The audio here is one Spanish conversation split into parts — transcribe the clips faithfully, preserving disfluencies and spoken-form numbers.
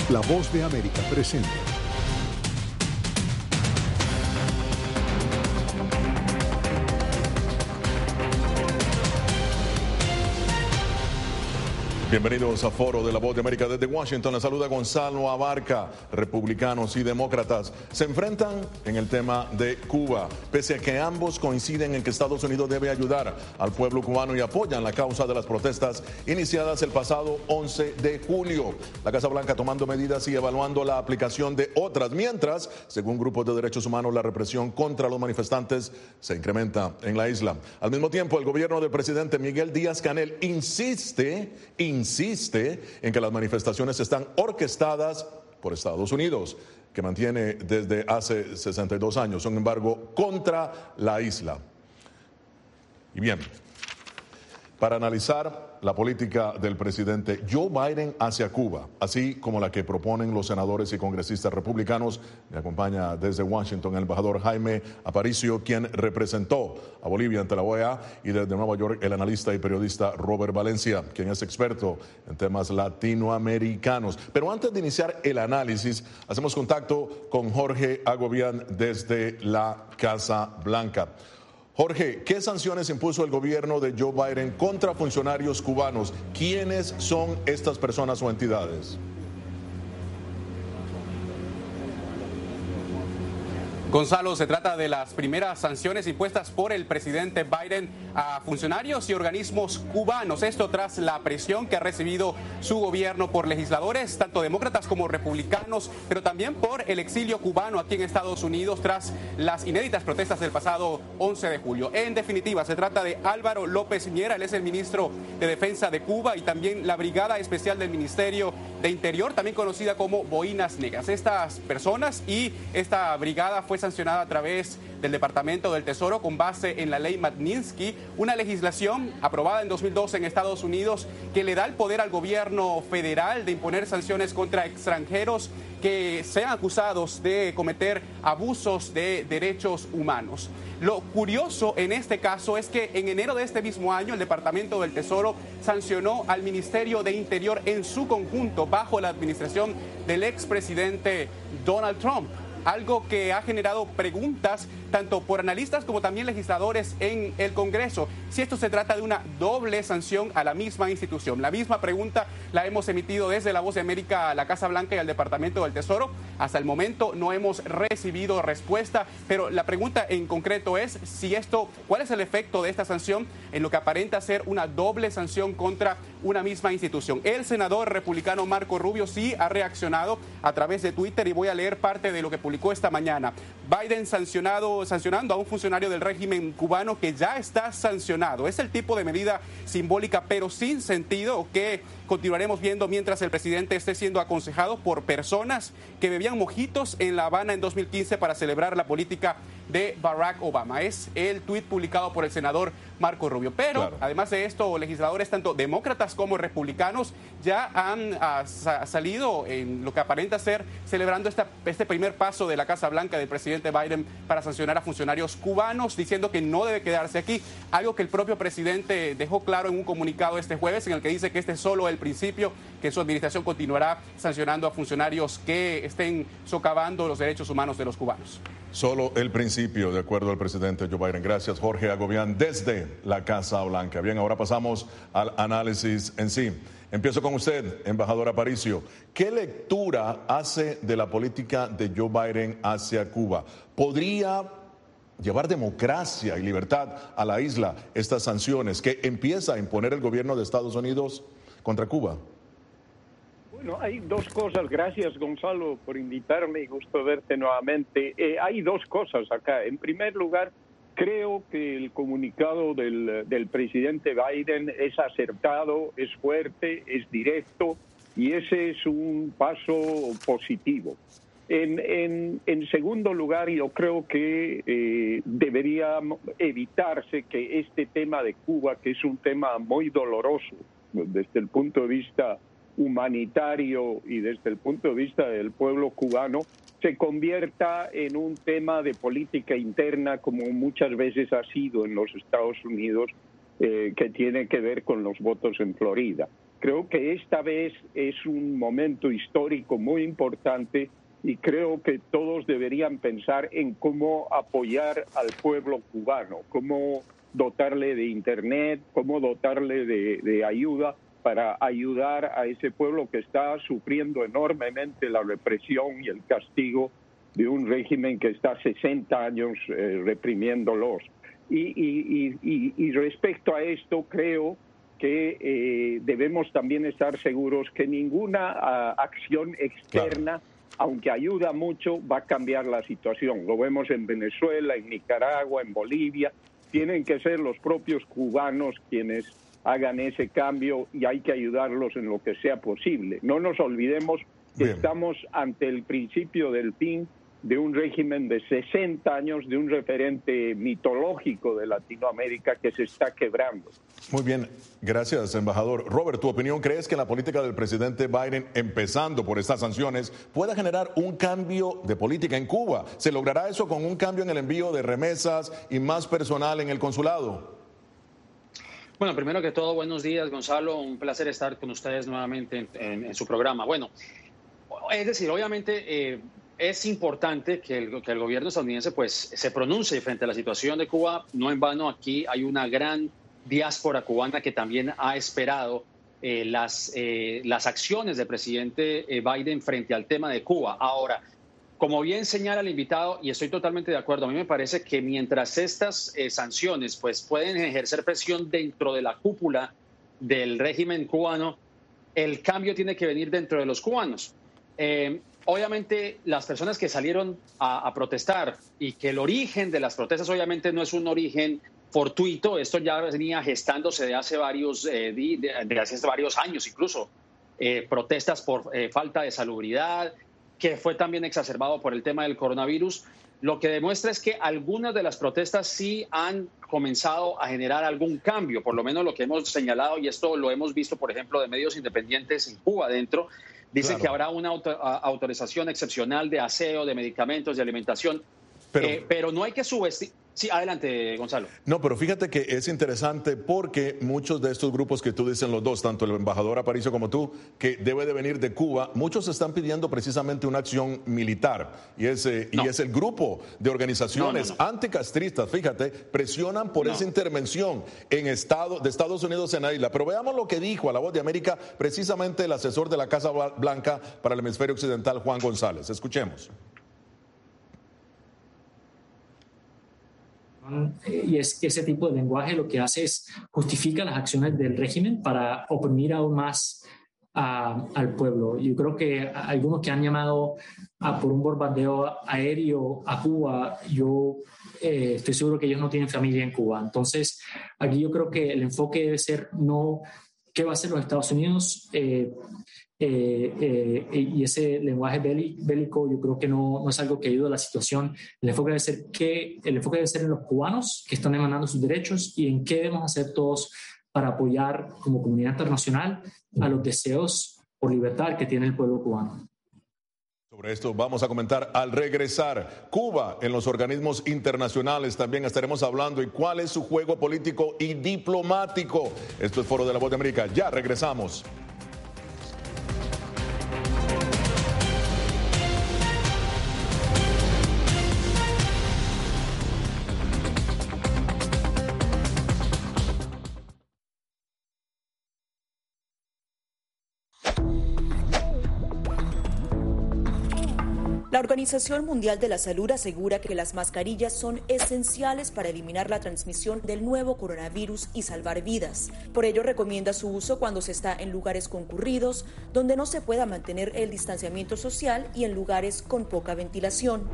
La Voz de América presenta. Bienvenidos a Foro de la Voz de América desde Washington. Les saluda Gonzalo Abarca. Republicanos y demócratas se enfrentan en el tema de Cuba, pese a que ambos coinciden en que Estados Unidos debe ayudar al pueblo cubano y apoyan la causa de las protestas iniciadas el pasado once de julio. La Casa Blanca tomando medidas y evaluando la aplicación de otras, mientras, según grupos de derechos humanos, la represión contra los manifestantes se incrementa en la isla. Al mismo tiempo, el gobierno del presidente Miguel Díaz-Canel insiste, insiste insiste en que las manifestaciones están orquestadas por Estados Unidos, que mantiene desde hace sesenta y dos años un embargo contra la isla. Y bien, para analizar la política del presidente Joe Biden hacia Cuba, así como la que proponen los senadores y congresistas republicanos, me acompaña desde Washington el embajador Jaime Aparicio, quien representó a Bolivia ante la O E A, y desde Nueva York el analista y periodista Robert Valencia, quien es experto en temas latinoamericanos. Pero antes de iniciar el análisis, hacemos contacto con Jorge Agobián desde la Casa Blanca. Jorge, ¿qué sanciones impuso el gobierno de Joe Biden contra funcionarios cubanos? ¿Quiénes son estas personas o entidades? Gonzalo, se trata de las primeras sanciones impuestas por el presidente Biden a funcionarios y organismos cubanos. Esto tras la presión que ha recibido su gobierno por legisladores, tanto demócratas como republicanos, pero también por el exilio cubano aquí en Estados Unidos tras las inéditas protestas del pasado once de julio. En definitiva, se trata de Álvaro López Miera, él es el ministro de Defensa de Cuba, y también la Brigada Especial del Ministerio de Interior, también conocida como Boinas Negras. Estas personas y esta brigada fue sancionada a través del Departamento del Tesoro con base en la ley Magnitsky, una legislación aprobada en dos mil doce en Estados Unidos que le da el poder al gobierno federal de imponer sanciones contra extranjeros que sean acusados de cometer abusos de derechos humanos. Lo curioso en este caso es que en enero de este mismo año el Departamento del Tesoro sancionó al Ministerio de Interior en su conjunto bajo la administración del expresidente Donald Trump. Algo que ha generado preguntas tanto por analistas como también legisladores en el Congreso, si esto se trata de una doble sanción a la misma institución. La misma pregunta la hemos emitido desde La Voz de América a la Casa Blanca y al Departamento del Tesoro. Hasta el momento no hemos recibido respuesta, pero la pregunta en concreto es si esto, ¿cuál es el efecto de esta sanción en lo que aparenta ser una doble sanción contra una misma institución? El senador republicano Marco Rubio sí ha reaccionado a través de Twitter y voy a leer parte de lo que publicó esta mañana. Biden sancionado, sancionando a un funcionario del régimen cubano que ya está sancionado. Es el tipo de medida simbólica pero sin sentido que continuaremos viendo mientras el presidente esté siendo aconsejado por personas que bebían mojitos en La Habana en dos mil quince para celebrar la política de Barack Obama. Es el tuit publicado por el senador Marco Rubio. Pero, claro, además de esto, legisladores tanto demócratas como republicanos ya han uh, sa salido en lo que aparenta ser celebrando esta, este primer paso de la Casa Blanca del presidente Biden para sancionar a funcionarios cubanos, diciendo que no debe quedarse aquí. Algo que el propio presidente dejó claro en un comunicado este jueves, en el que dice que este es solo el principio, que su administración continuará sancionando a funcionarios que estén socavando los derechos humanos de los cubanos. Solo el principio, de acuerdo al presidente Joe Biden. Gracias, Jorge Agobián, desde la Casa Blanca. Bien, ahora pasamos al análisis en sí. Empiezo con usted, embajador Aparicio. ¿Qué lectura hace de la política de Joe Biden hacia Cuba? ¿Podría llevar democracia y libertad a la isla estas sanciones que empieza a imponer el gobierno de Estados Unidos contra Cuba? Bueno, hay dos cosas. Gracias, Gonzalo, por invitarme. Gusto verte nuevamente. Eh, hay dos cosas acá. En primer lugar, creo que el comunicado del, del presidente Biden es acertado, es fuerte, es directo, y ese es un paso positivo. En, en, en segundo lugar, yo creo que eh, debería evitarse que este tema de Cuba, que es un tema muy doloroso desde el punto de vista humanitario y desde el punto de vista del pueblo cubano, se convierta en un tema de política interna, como muchas veces ha sido en los Estados Unidos, eh, que tiene que ver con los votos en Florida. Creo que esta vez es un momento histórico muy importante y creo que todos deberían pensar en cómo apoyar al pueblo cubano, cómo dotarle de internet, cómo dotarle de, de ayuda para ayudar a ese pueblo que está sufriendo enormemente la represión y el castigo de un régimen que está sesenta años eh, reprimiéndolos. Y, y, y, y respecto a esto, creo que eh, debemos también estar seguros que ninguna uh, acción externa, claro, aunque ayuda mucho, va a cambiar la situación. Lo vemos en Venezuela, en Nicaragua, en Bolivia. Tienen que ser los propios cubanos quienes hagan ese cambio y hay que ayudarlos en lo que sea posible. No nos olvidemos que Bien. estamos ante el principio del fin de un régimen de sesenta años, de un referente mitológico de Latinoamérica que se está quebrando. Muy bien, gracias, embajador. Robert, ¿tu opinión? ¿Crees que la política del presidente Biden, empezando por estas sanciones, pueda generar un cambio de política en Cuba? ¿Se logrará eso con un cambio en el envío de remesas y más personal en el consulado? Bueno, primero que todo, buenos días, Gonzalo. Un placer estar con ustedes nuevamente en, en, en su programa. Bueno, es decir, obviamente eh, es importante que el, que el gobierno estadounidense pues, se pronuncie frente a la situación de Cuba. No en vano, aquí hay una gran diáspora cubana que también ha esperado eh, las, eh, las acciones del presidente Biden frente al tema de Cuba. Ahora, como bien señala el invitado, y estoy totalmente de acuerdo, a mí me parece que mientras estas eh, sanciones pues, pueden ejercer presión dentro de la cúpula del régimen cubano, el cambio tiene que venir dentro de los cubanos. Eh, obviamente, las personas que salieron a, a protestar y que el origen de las protestas obviamente no es un origen fortuito, esto ya venía gestándose de hace varios, eh, de, de hace varios años incluso, eh, protestas por eh, falta de salubridad, que fue también exacerbado por el tema del coronavirus. Lo que demuestra es que algunas de las protestas sí han comenzado a generar algún cambio, por lo menos lo que hemos señalado, y esto lo hemos visto, por ejemplo, de medios independientes en Cuba dentro, dicen claro. que habrá una auto, autorización excepcional de aseo, de medicamentos, de alimentación, pero, eh, pero no hay que subestimar. Sí, adelante, Gonzalo. No, pero fíjate que es interesante porque muchos de estos grupos que tú dicen los dos, tanto el embajador Aparicio como tú, que debe de venir de Cuba, muchos están pidiendo precisamente una acción militar. Y es, eh, no. y es el grupo de organizaciones no, no, no. anticastristas, fíjate, presionan por no. esa intervención en estado, de Estados Unidos en la isla. Pero veamos lo que dijo a La Voz de América precisamente el asesor de la Casa Blanca para el hemisferio occidental, Juan González. Escuchemos. Y es que ese tipo de lenguaje lo que hace es justifica las acciones del régimen para oprimir aún más a, al pueblo. Yo creo que algunos que han llamado a por un bombardeo aéreo a Cuba, yo eh, estoy seguro que ellos no tienen familia en Cuba. Entonces, aquí yo creo que el enfoque debe ser no qué va a hacer los Estados Unidos, eh, Eh, eh, y ese lenguaje bélico yo creo que no, no es algo que ayude a la situación. El enfoque debe ser que el enfoque debe ser en los cubanos que están demandando sus derechos y en qué debemos hacer todos para apoyar como comunidad internacional a los deseos por libertad que tiene el pueblo cubano. Sobre esto vamos a comentar al regresar. Cuba en los organismos internacionales también estaremos hablando y cuál es su juego político y diplomático. Esto es Foro de la Voz de América. Ya regresamos. La Organización Mundial de la Salud asegura que las mascarillas son esenciales para eliminar la transmisión del nuevo coronavirus y salvar vidas. Por ello, recomienda su uso cuando se está en lugares concurridos, donde no se pueda mantener el distanciamiento social y en lugares con poca ventilación.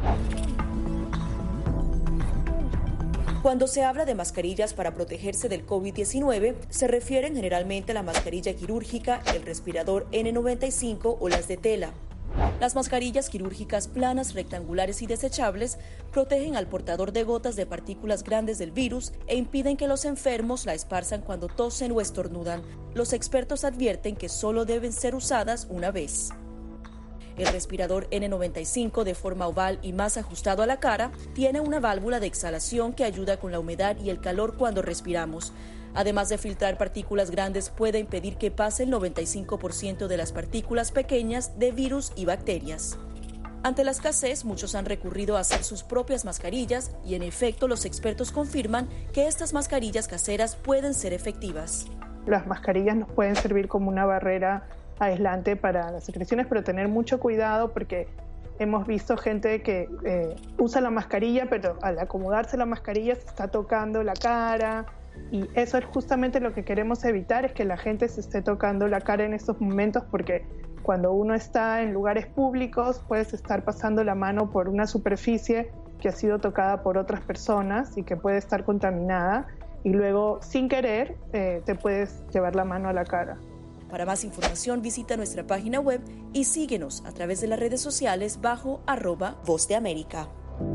Cuando se habla de mascarillas para protegerse del COVID diecinueve, se refieren generalmente a la mascarilla quirúrgica, el respirador ene noventa y cinco o las de tela. Las mascarillas quirúrgicas planas, rectangulares y desechables protegen al portador de gotas de partículas grandes del virus e impiden que los enfermos la esparzan cuando tosen o estornudan. Los expertos advierten que solo deben ser usadas una vez. El respirador ene noventa y cinco, de forma oval y más ajustado a la cara, tiene una válvula de exhalación que ayuda con la humedad y el calor cuando respiramos. Además de filtrar partículas grandes, puede impedir que pase el noventa y cinco por ciento de las partículas pequeñas de virus y bacterias. Ante la escasez, muchos han recurrido a hacer sus propias mascarillas y, en efecto, los expertos confirman que estas mascarillas caseras pueden ser efectivas. Las mascarillas nos pueden servir como una barrera aislante para las secreciones, pero tener mucho cuidado porque hemos visto gente que eh, usa la mascarilla, pero al acomodarse la mascarilla se está tocando la cara. Y eso es justamente lo que queremos evitar, es que la gente se esté tocando la cara en estos momentos, porque cuando uno está en lugares públicos puedes estar pasando la mano por una superficie que ha sido tocada por otras personas y que puede estar contaminada, y luego sin querer eh, te puedes llevar la mano a la cara. Para más información visita nuestra página web y síguenos a través de las redes sociales bajo arroba Voz de América.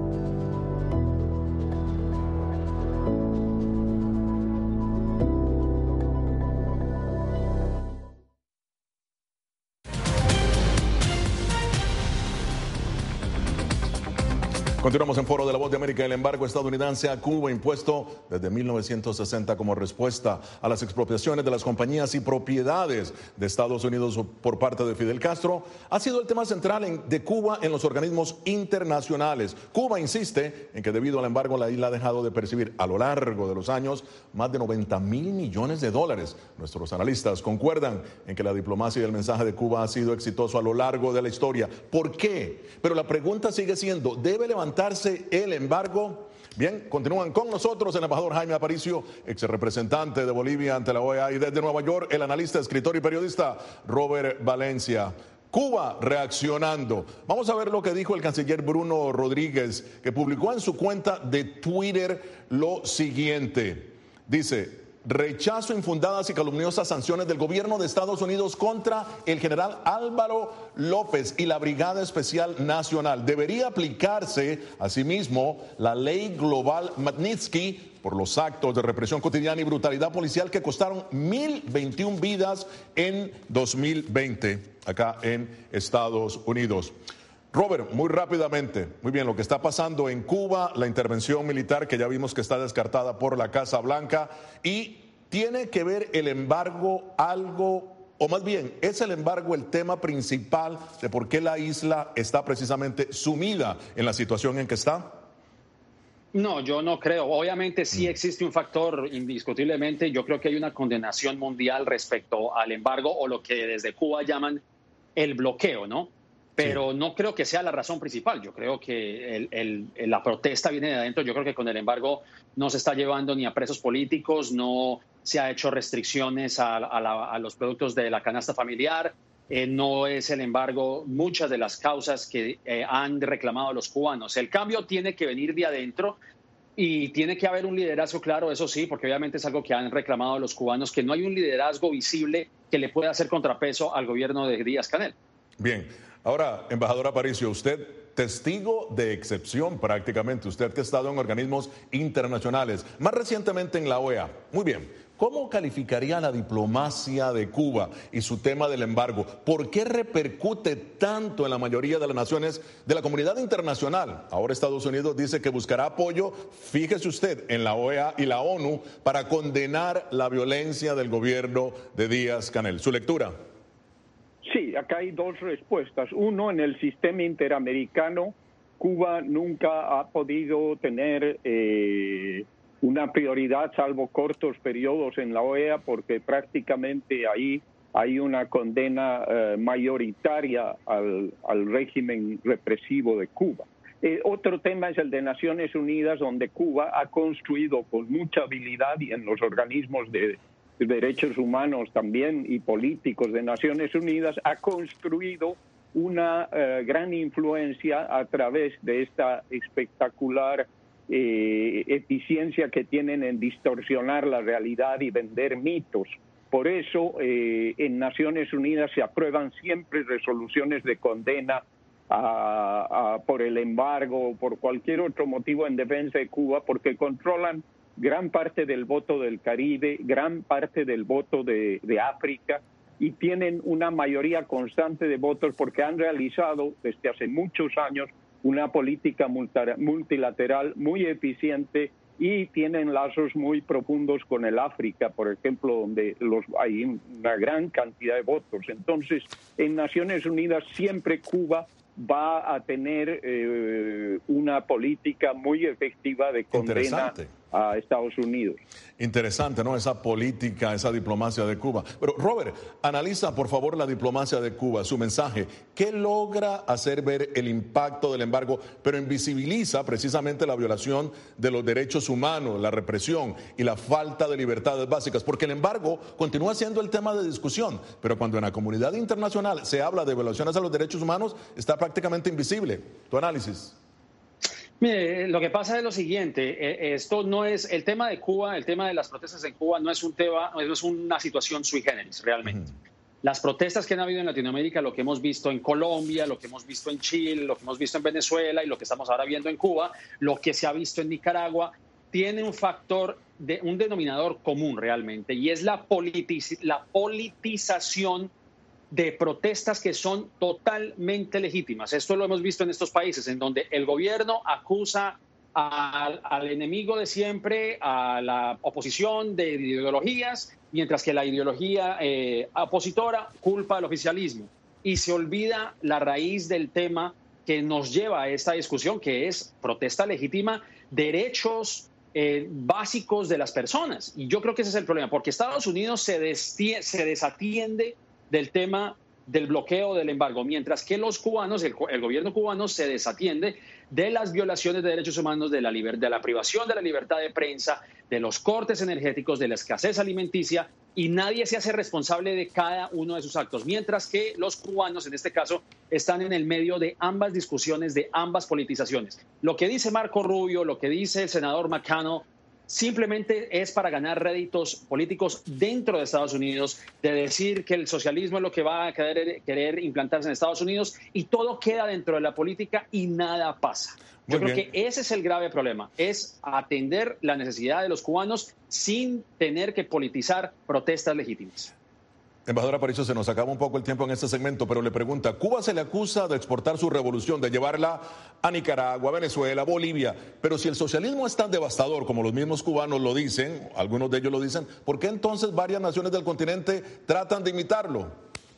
Continuamos en Foro de la Voz de América. El embargo estadounidense a Cuba, impuesto desde mil novecientos sesenta como respuesta a las expropiaciones de las compañías y propiedades de Estados Unidos por parte de Fidel Castro, ha sido el tema central en, de Cuba en los organismos internacionales. Cuba insiste en que debido al embargo la isla ha dejado de percibir a lo largo de los años más de noventa mil millones de dólares. Nuestros analistas concuerdan en que la diplomacia y el mensaje de Cuba ha sido exitoso a lo largo de la historia. ¿Por qué? Pero la pregunta sigue siendo, ¿debe levantar el embargo? Bien, continúan con nosotros el embajador Jaime Aparicio, ex representante de Bolivia ante la O E A, y desde Nueva York el analista, escritor y periodista Robert Valencia. Cuba reaccionando. Vamos a ver lo que dijo el canciller Bruno Rodríguez, que publicó en su cuenta de Twitter lo siguiente. Dice: rechazo infundadas y calumniosas sanciones del gobierno de Estados Unidos contra el general Álvaro López y la Brigada Especial Nacional. Debería aplicarse asimismo la ley global Magnitsky por los actos de represión cotidiana y brutalidad policial que costaron mil veintiuna vidas en dos mil veinte acá en Estados Unidos. Robert, muy rápidamente, muy bien, lo que está pasando en Cuba, la intervención militar que ya vimos que está descartada por la Casa Blanca, y ¿tiene que ver el embargo algo, o más bien, es el embargo el tema principal de por qué la isla está precisamente sumida en la situación en que está? No, yo no creo. Obviamente sí existe un factor indiscutiblemente. Yo creo que hay una condenación mundial respecto al embargo o lo que desde Cuba llaman el bloqueo, ¿no? Pero sí, no creo que sea la razón principal. Yo creo que el, el, la protesta viene de adentro. Yo creo que con el embargo no se está llevando ni a presos políticos, no se ha hecho restricciones a, a, la, a los productos de la canasta familiar. Eh, no es el embargo muchas de las causas que eh, han reclamado los cubanos. El cambio tiene que venir de adentro y tiene que haber un liderazgo claro, eso sí, porque obviamente es algo que han reclamado los cubanos, que no hay un liderazgo visible que le pueda hacer contrapeso al gobierno de Díaz-Canel. Bien. Ahora, embajador Aparicio, usted testigo de excepción prácticamente, usted que ha estado en organismos internacionales, más recientemente en la O E A. Muy bien, ¿cómo calificaría la diplomacia de Cuba y su tema del embargo? ¿Por qué repercute tanto en la mayoría de las naciones de la comunidad internacional? Ahora Estados Unidos dice que buscará apoyo, fíjese usted, en la O E A y la ONU para condenar la violencia del gobierno de Díaz-Canel. ¿Su lectura? Sí, acá hay dos respuestas. Uno, en el sistema interamericano, Cuba nunca ha podido tener eh, una prioridad, salvo cortos periodos en la O E A, porque prácticamente ahí hay una condena eh, mayoritaria al, al régimen represivo de Cuba. Eh, otro tema es el de Naciones Unidas, donde Cuba ha construido con mucha habilidad, y en los organismos de derechos humanos también y políticos de Naciones Unidas, ha construido una uh, gran influencia a través de esta espectacular eh, eficiencia que tienen en distorsionar la realidad y vender mitos. Por eso eh, en Naciones Unidas se aprueban siempre resoluciones de condena a, a, por el embargo o por cualquier otro motivo en defensa de Cuba, porque controlan gran parte del voto del Caribe, gran parte del voto de, de África, y tienen una mayoría constante de votos porque han realizado desde hace muchos años una política multilateral muy eficiente y tienen lazos muy profundos con el África, por ejemplo, donde los, hay una gran cantidad de votos. Entonces, en Naciones Unidas siempre Cuba va a tener eh, una política muy efectiva de condena a Estados Unidos. Interesante, ¿no? Esa política, esa diplomacia de Cuba. Pero, Robert, analiza, por favor, la diplomacia de Cuba, su mensaje. ¿Qué logra hacer ver el impacto del embargo, pero invisibiliza precisamente la violación de los derechos humanos, la represión y la falta de libertades básicas? Porque el embargo continúa siendo el tema de discusión, pero cuando en la comunidad internacional se habla de violaciones a los derechos humanos, está prácticamente invisible. ¿Tu análisis? Mire, lo que pasa es lo siguiente, esto no es, el tema de Cuba, el tema de las protestas en Cuba no es un tema, no es una situación sui generis realmente. Uh-huh. Las protestas que han habido en Latinoamérica, lo que hemos visto en Colombia, lo que hemos visto en Chile, lo que hemos visto en Venezuela y lo que estamos ahora viendo en Cuba, lo que se ha visto en Nicaragua, tiene un factor, de un denominador común realmente, y es la, politiz- la politización de protestas que son totalmente legítimas. Esto lo hemos visto en estos países, en donde el gobierno acusa al, al enemigo de siempre, a la oposición de ideologías, mientras que la ideología eh, opositora culpa al oficialismo. Y se olvida la raíz del tema que nos lleva a esta discusión, que es protesta legítima, derechos eh, básicos de las personas. Y yo creo que ese es el problema, porque Estados Unidos se, destie- se desatiende del tema del bloqueo del embargo, mientras que los cubanos, el, el gobierno cubano se desatiende de las violaciones de derechos humanos, de la, liber, de la privación de la libertad de prensa, de los cortes energéticos, de la escasez alimenticia, y nadie se hace responsable de cada uno de sus actos, mientras que los cubanos, en este caso, están en el medio de ambas discusiones, de ambas politizaciones. Lo que dice Marco Rubio, lo que dice el senador McConnell, simplemente es para ganar réditos políticos dentro de Estados Unidos, de decir que el socialismo es lo que va a querer, querer implantarse en Estados Unidos, y todo queda dentro de la política y nada pasa. Yo Muy creo bien. que ese es el grave problema, es atender la necesidad de los cubanos sin tener que politizar protestas legítimas. Embajadora Aparicio, se nos acaba un poco el tiempo en este segmento, pero le pregunta, Cuba se le acusa de exportar su revolución, de llevarla a Nicaragua, Venezuela, Bolivia, pero si el socialismo es tan devastador como los mismos cubanos lo dicen, algunos de ellos lo dicen, ¿por qué entonces varias naciones del continente tratan de imitarlo?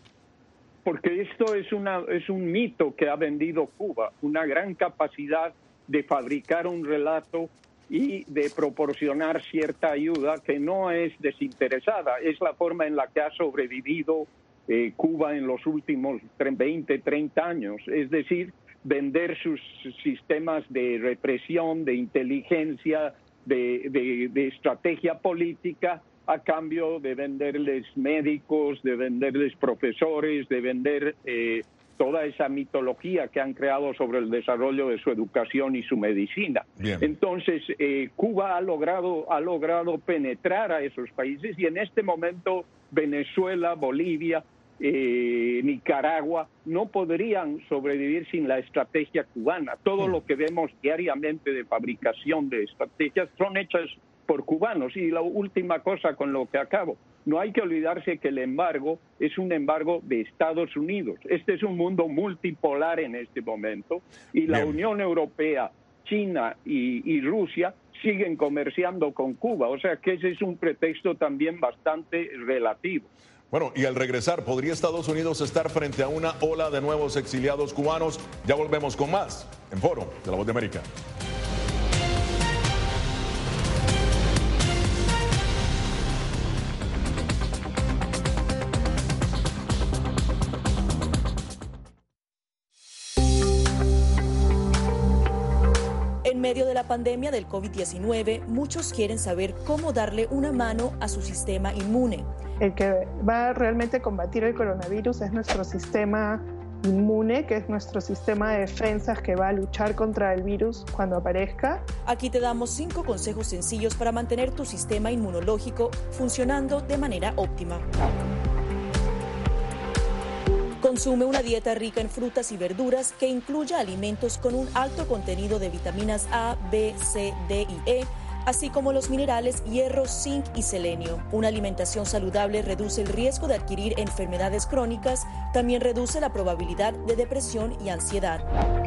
Porque esto es, una, es un mito que ha vendido Cuba, una gran capacidad de fabricar un relato y de proporcionar cierta ayuda que no es desinteresada. Es la forma en la que ha sobrevivido eh, Cuba en los últimos veinte, treinta años. Es decir, vender sus sistemas de represión, de inteligencia, de, de, de estrategia política a cambio de venderles médicos, de venderles profesores, de vender eh, toda esa mitología que han creado sobre el desarrollo de su educación y su medicina. Bien. Entonces, eh, Cuba ha logrado, ha logrado penetrar a esos países y en este momento Venezuela, Bolivia, eh, Nicaragua no podrían sobrevivir sin la estrategia cubana. Todo lo que vemos diariamente de fabricación de estrategias son hechas por cubanos. Y la última cosa con lo que acabo, no hay que olvidarse que el embargo es un embargo de Estados Unidos. Este es un mundo multipolar en este momento y la Bien. Unión Europea, China y, y Rusia siguen comerciando con Cuba. O sea que ese es un pretexto también bastante relativo. Bueno, y al regresar, ¿podría Estados Unidos estar frente a una ola de nuevos exiliados cubanos? Ya volvemos con más en Foro de la Voz de América. En medio de la pandemia del COVID diecinueve, muchos quieren saber cómo darle una mano a su sistema inmune. El que va realmente a combatir el coronavirus es nuestro sistema inmune, que es nuestro sistema de defensas que va a luchar contra el virus cuando aparezca. Aquí te damos cinco consejos sencillos para mantener tu sistema inmunológico funcionando de manera óptima. Consume una dieta rica en frutas y verduras que incluya alimentos con un alto contenido de vitaminas A, B, C, D y E, así como los minerales hierro, zinc y selenio. Una alimentación saludable reduce el riesgo de adquirir enfermedades crónicas, también reduce la probabilidad de depresión y ansiedad.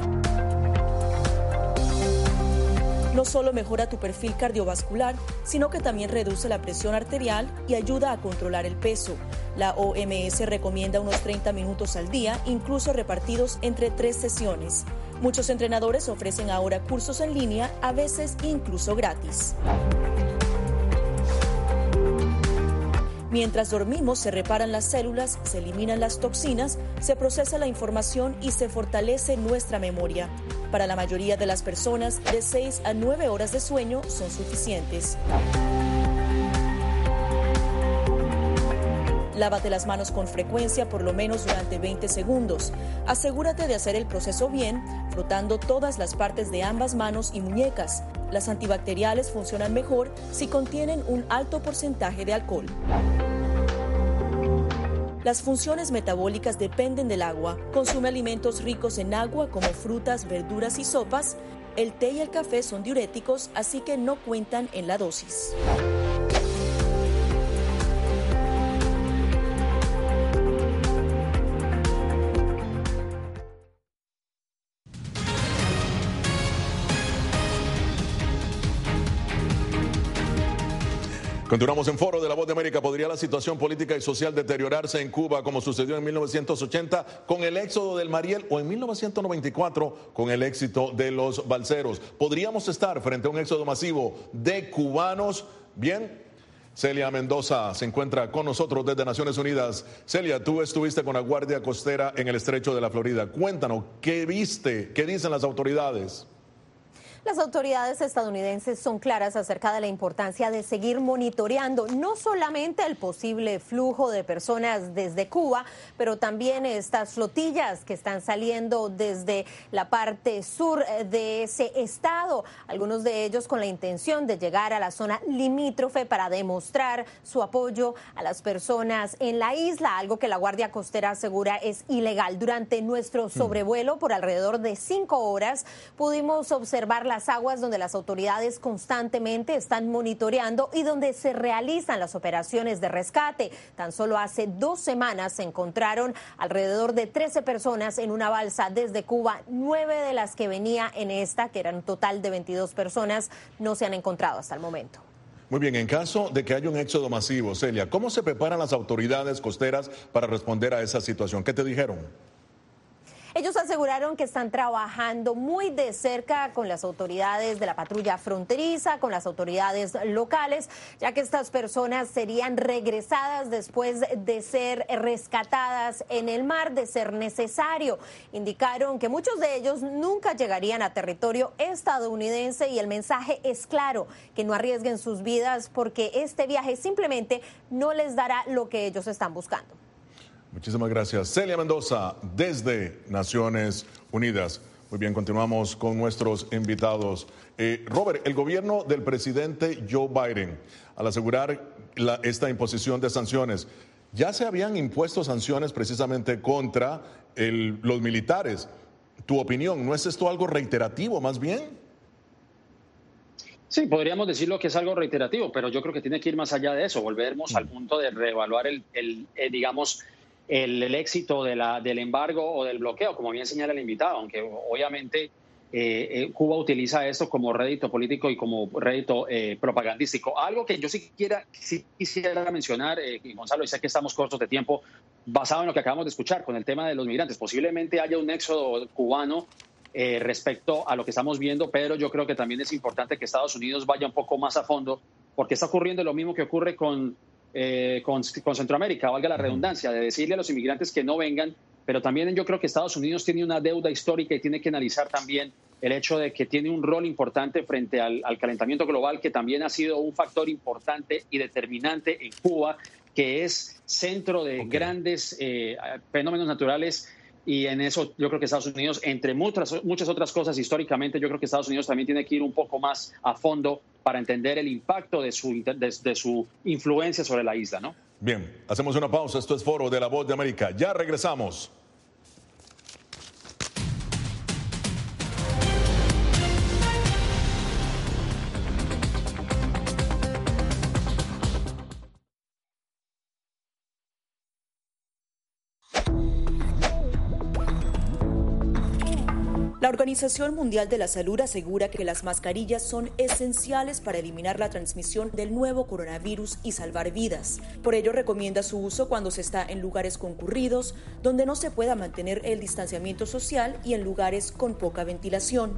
No solo mejora tu perfil cardiovascular, sino que también reduce la presión arterial y ayuda a controlar el peso. La O M S recomienda unos treinta minutos al día, incluso repartidos entre tres sesiones. Muchos entrenadores ofrecen ahora cursos en línea, a veces incluso gratis. Mientras dormimos, se reparan las células, se eliminan las toxinas, se procesa la información y se fortalece nuestra memoria. Para la mayoría de las personas, de seis a nueve horas de sueño son suficientes. Lávate las manos con frecuencia, por lo menos durante veinte segundos. Asegúrate de hacer el proceso bien, frotando todas las partes de ambas manos y muñecas. Las antibacteriales funcionan mejor si contienen un alto porcentaje de alcohol. Las funciones metabólicas dependen del agua. Consume alimentos ricos en agua como frutas, verduras y sopas. El té y el café son diuréticos, así que no cuentan en la dosis. Continuamos en Foro de la Voz de América. ¿Podría la situación política y social deteriorarse en Cuba como sucedió en mil novecientos ochenta con el éxodo del Mariel o en mil novecientos noventa y cuatro con el éxito de los balseros? ¿Podríamos estar frente a un éxodo masivo de cubanos? Bien, Celia Mendoza se encuentra con nosotros desde Naciones Unidas. Celia, tú estuviste con la Guardia Costera en el Estrecho de la Florida. Cuéntanos, ¿qué viste? ¿Qué dicen las autoridades? Las autoridades estadounidenses son claras acerca de la importancia de seguir monitoreando no solamente el posible flujo de personas desde Cuba, pero también estas flotillas que están saliendo desde la parte sur de ese estado, algunos de ellos con la intención de llegar a la zona limítrofe para demostrar su apoyo a las personas en la isla, algo que la Guardia Costera asegura es ilegal. Durante nuestro sobrevuelo por alrededor de cinco horas pudimos observar la las aguas donde las autoridades constantemente están monitoreando y donde se realizan las operaciones de rescate. Tan solo hace dos semanas se encontraron alrededor de trece personas en una balsa desde Cuba. Nueve de las que venía en esta, que eran un total de veintidós personas, no se han encontrado hasta el momento. Muy bien, en caso de que haya un éxodo masivo, Celia, ¿cómo se preparan las autoridades costeras para responder a esa situación? ¿Qué te dijeron? Ellos aseguraron que están trabajando muy de cerca con las autoridades de la patrulla fronteriza, con las autoridades locales, ya que estas personas serían regresadas después de ser rescatadas en el mar, de ser necesario. Indicaron que muchos de ellos nunca llegarían a territorio estadounidense y el mensaje es claro, que no arriesguen sus vidas porque este viaje simplemente no les dará lo que ellos están buscando. Muchísimas gracias. Celia Mendoza, desde Naciones Unidas. Muy bien, continuamos con nuestros invitados. Eh, Robert, el gobierno del presidente Joe Biden, al asegurar la, esta imposición de sanciones, ya se habían impuesto sanciones precisamente contra el, los militares. ¿Tu opinión, no es esto algo reiterativo más bien? Sí, podríamos decirlo que es algo reiterativo, pero yo creo que tiene que ir más allá de eso. Volvemos mm. al punto de reevaluar el, el, el digamos, El, el éxito de la, del embargo o del bloqueo, como bien señala el invitado, aunque obviamente eh, eh, Cuba utiliza esto como rédito político y como rédito eh, propagandístico. Algo que yo sí, quiera, sí quisiera mencionar, eh, y Gonzalo, y sé que estamos cortos de tiempo, basado en lo que acabamos de escuchar con el tema de los migrantes. Posiblemente haya un éxodo cubano eh, respecto a lo que estamos viendo, pero yo creo que también es importante que Estados Unidos vaya un poco más a fondo, porque está ocurriendo lo mismo que ocurre con Eh, con, con Centroamérica, valga la redundancia, de decirle a los inmigrantes que no vengan, pero también yo creo que Estados Unidos tiene una deuda histórica y tiene que analizar también el hecho de que tiene un rol importante frente al, al calentamiento global, que también ha sido un factor importante y determinante en Cuba, que es centro de okay. grandes eh, fenómenos naturales. Y en eso yo creo que Estados Unidos, entre muchas, muchas otras cosas históricamente, yo creo que Estados Unidos también tiene que ir un poco más a fondo para entender el impacto de su, de, de su influencia sobre la isla, ¿no? Bien, hacemos una pausa. Esto es Foro de la Voz de América. Ya regresamos. La Organización Mundial de la Salud asegura que las mascarillas son esenciales para eliminar la transmisión del nuevo coronavirus y salvar vidas. Por ello, recomienda su uso cuando se está en lugares concurridos, donde no se pueda mantener el distanciamiento social y en lugares con poca ventilación.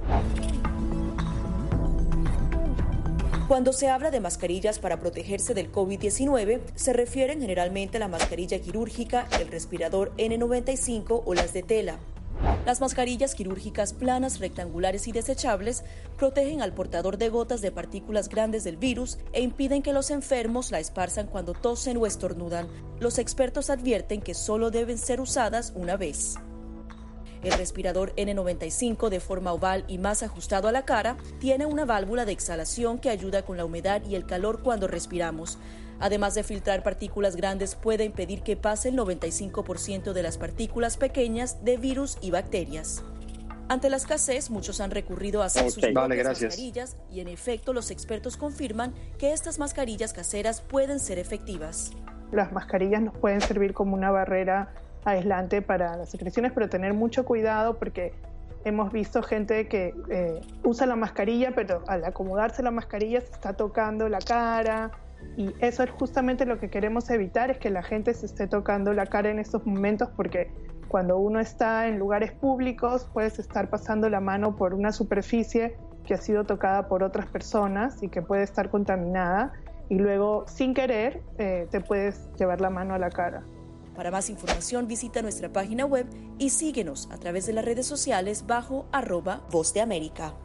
Cuando se habla de mascarillas para protegerse del COVID diecinueve, se refieren generalmente a la mascarilla quirúrgica, el respirador ene noventa y cinco o las de tela. Las mascarillas quirúrgicas planas, rectangulares y desechables protegen al portador de gotas de partículas grandes del virus e impiden que los enfermos la esparzan cuando tosen o estornudan. Los expertos advierten que solo deben ser usadas una vez. El respirador ene noventa y cinco, de forma oval y más ajustado a la cara, tiene una válvula de exhalación que ayuda con la humedad y el calor cuando respiramos. Además de filtrar partículas grandes, puede impedir que pase el noventa y cinco por ciento de las partículas pequeñas de virus y bacterias. Ante la escasez, muchos han recurrido a hacer okay, sus propias vale, mascarillas y en efecto los expertos confirman que estas mascarillas caseras pueden ser efectivas. Las mascarillas nos pueden servir como una barrera aislante para las secreciones, pero tener mucho cuidado porque hemos visto gente que eh, usa la mascarilla, pero al acomodarse la mascarilla se está tocando la cara. Y eso es justamente lo que queremos evitar, es que la gente se esté tocando la cara en estos momentos, porque cuando uno está en lugares públicos puedes estar pasando la mano por una superficie que ha sido tocada por otras personas y que puede estar contaminada y luego sin querer eh, te puedes llevar la mano a la cara. Para más información visita nuestra página web y síguenos a través de las redes sociales bajo arroba Voz de América.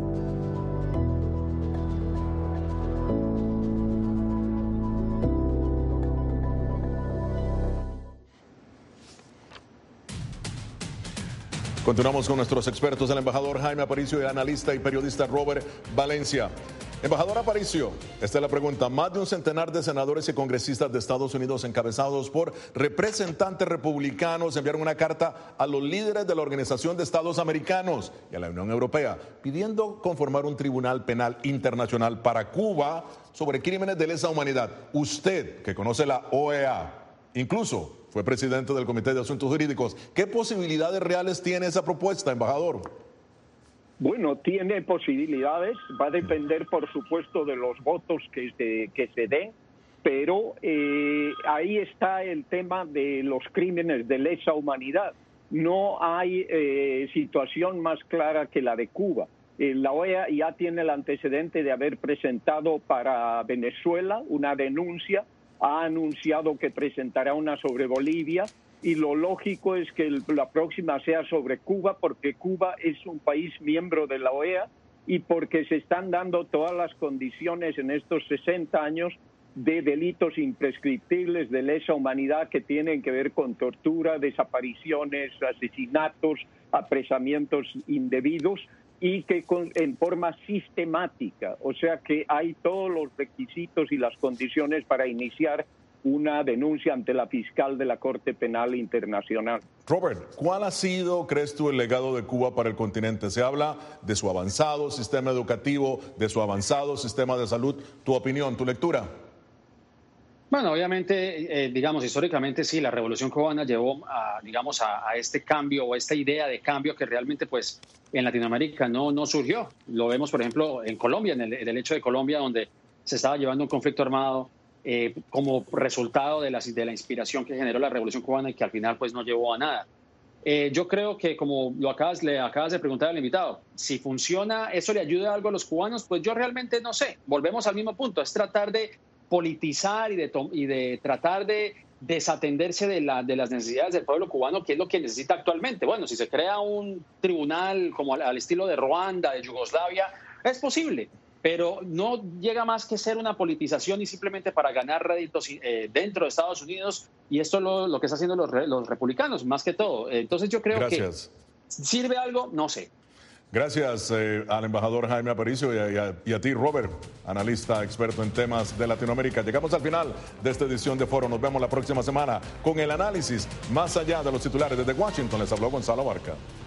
Continuamos con nuestros expertos, el embajador Jaime Aparicio y el analista y periodista Robert Valencia. Embajador Aparicio, esta es la pregunta. Más de un centenar de senadores y congresistas de Estados Unidos encabezados por representantes republicanos enviaron una carta a los líderes de la Organización de Estados Americanos y a la Unión Europea pidiendo conformar un tribunal penal internacional para Cuba sobre crímenes de lesa humanidad. Usted, que conoce la O E A, incluso fue presidente del Comité de Asuntos Jurídicos, ¿qué posibilidades reales tiene esa propuesta, embajador? Bueno, tiene posibilidades, va a depender por supuesto de los votos que se, que se den, pero eh, ahí está el tema de los crímenes de lesa humanidad. No hay eh, situación más clara que la de Cuba. Eh, la O E A ya tiene el antecedente de haber presentado para Venezuela una denuncia, ha anunciado que presentará una sobre Bolivia, y lo lógico es que el, la próxima sea sobre Cuba, porque Cuba es un país miembro de la O E A y porque se están dando todas las condiciones en estos sesenta años de delitos imprescriptibles de lesa humanidad que tienen que ver con tortura, desapariciones, asesinatos, apresamientos indebidos y que con, en forma sistemática, o sea que hay todos los requisitos y las condiciones para iniciar una denuncia ante la fiscal de la Corte Penal Internacional. Robert, ¿cuál ha sido, crees tú, el legado de Cuba para el continente? Se habla de su avanzado sistema educativo, de su avanzado sistema de salud. ¿Tu opinión, tu lectura? Bueno, obviamente, eh, digamos, históricamente sí, la Revolución Cubana llevó a, digamos, a, a este cambio o esta idea de cambio que realmente, pues, en Latinoamérica no, no surgió. Lo vemos, por ejemplo, en Colombia, en el, en el hecho de Colombia, donde se estaba llevando un conflicto armado eh, como resultado de la, de la inspiración que generó la Revolución Cubana y que al final, pues, no llevó a nada. Eh, yo creo que, como lo acabas, le acabas de preguntar al invitado, si funciona, ¿eso le ayuda algo a los cubanos? Pues yo realmente no sé. Volvemos al mismo punto, es tratar de politizar y de, y de tratar de desatenderse de, la, de las necesidades del pueblo cubano, que es lo que necesita actualmente. Bueno, si se crea un tribunal como al, al estilo de Ruanda, de Yugoslavia, es posible, pero no llega más que ser una politización y simplemente para ganar réditos eh, dentro de Estados Unidos, y esto es lo, lo que están haciendo los, los republicanos, más que todo. Entonces yo creo Gracias. que ¿sirve algo? No sé. Gracias eh, al embajador Jaime Aparicio y a, y, a, y a ti, Robert, analista experto en temas de Latinoamérica. Llegamos al final de esta edición de Foro. Nos vemos la próxima semana con el análisis más allá de los titulares. Desde Washington les habló Gonzalo Barca.